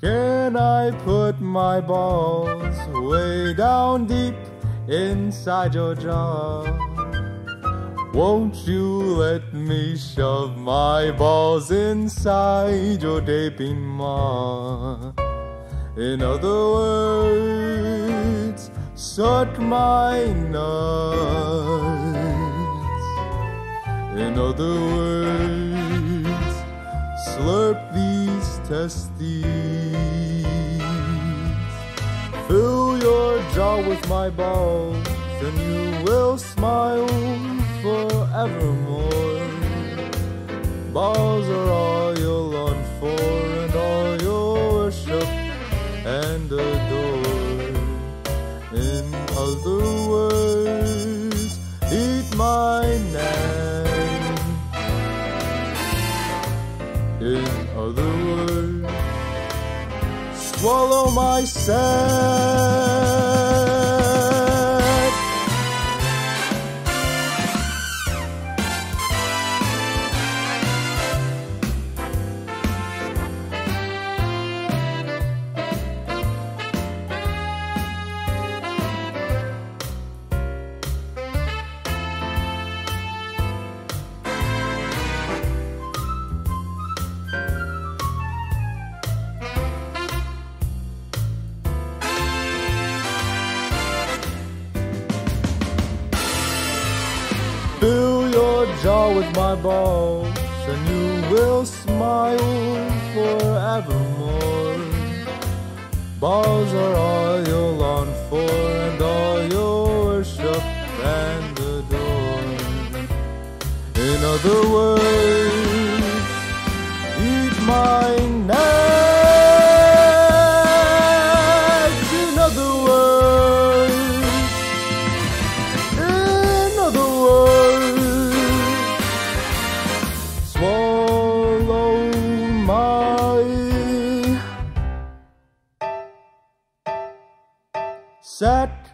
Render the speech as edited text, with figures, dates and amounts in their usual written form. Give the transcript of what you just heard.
Can I put my balls way down deep inside your jaw? Won't you let me shove my balls inside your gaping maw? In other words, suck my nuts. In other words, slurp these testes. Fill your jaw with my balls, and you will smile forevermore. Balls are all you'll long for, and all you'll worship and adore. In other words, eat my neck. In other words, swallow my sack. Fill your jaw with my balls, and you will smile forevermore. Balls are all you'll long for, and all you'll worship and adore. In other words, eat my nuts. In other words, swallow my sack.